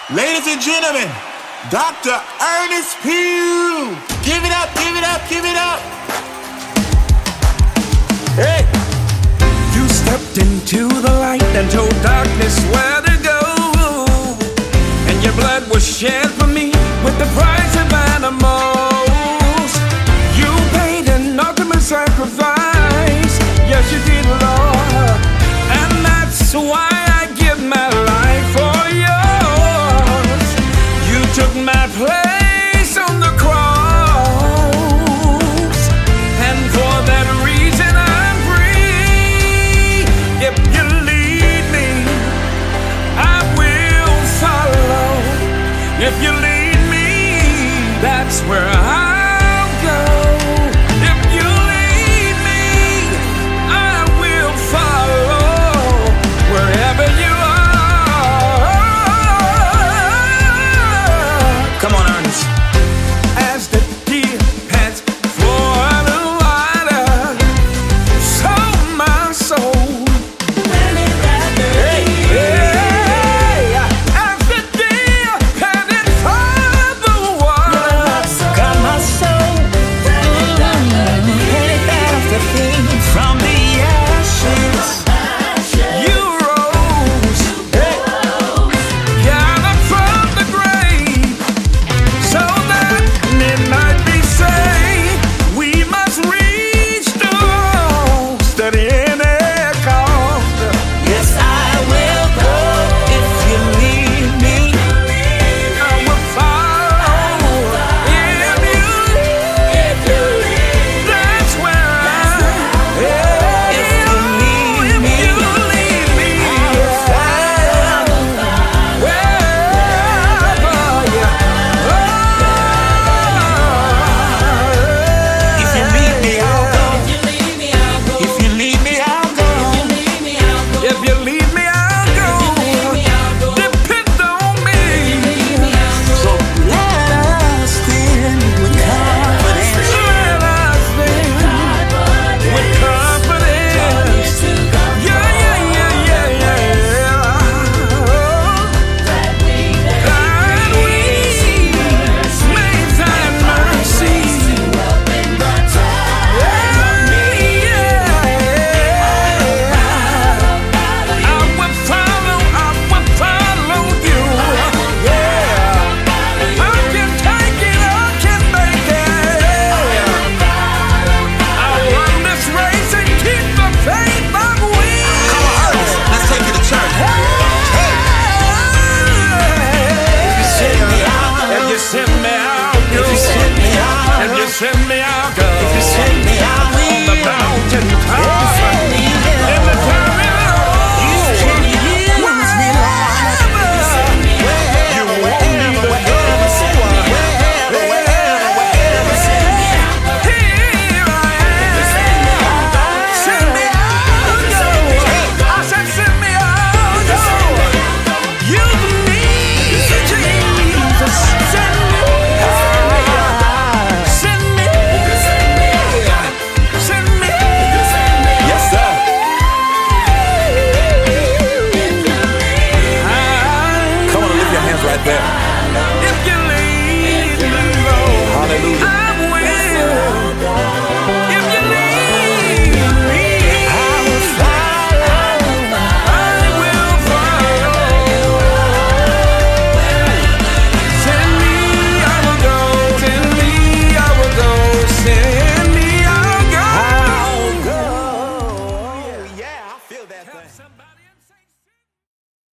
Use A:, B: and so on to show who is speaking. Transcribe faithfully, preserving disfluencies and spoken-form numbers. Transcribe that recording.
A: Ladies and gentlemen, Doctor Ernest Pugh. Give it up, give it up, give it up. Hey.
B: You stepped into the light and told darkness where to go. And your blood was shed for me with the price of animals. You paid an ultimate sacrifice. Yes, you did, Lord. And that's why I give my life for yours. You took my place on the cross. And for that reason I'm free. If you lead me, I will follow. If you lead me, that's where I'll go. If you lead me, I will follow wherever you are. Come on, Ernest. As the deer pants for the water, so my soul. Hey, hey, as the deer panted for the water, got my soul headed after things from the ashes. You rose, hey, gathered from the grave, so that it might be saved. We must reach the lost at any cost. Yes, I will go if you lead me. I will follow if you lead. That's where I. If you lead me, if you lead me, I will follow wherever you are. If you lead me, I'll go. If you lead me, I'll go. If you lead me, I'll go. Depend on me. So let us stand with confidence. Let us stand with confidence. Yeah, yeah, yeah, yeah, yeah. That we may find mercy. I will follow, I will follow you. Yeah, I can take it, I can make it. I'll run this race and keep the faith I will.
A: Come on, Ernest, let's take you to church.
B: If you send me, I'll go. If you send me, I'll go. If you send me, I'll go. If you send me, I'll go. If you send me, I will. On the mountain top. In the time of you can use me, Lord. You want me to go. Here I am. Send me, I'll go. I said, send me, I'll go. Use me, Jesus. Send me. Send me. Send me.
A: Yes, sir.
B: I-
A: Come on, lift your hands right there.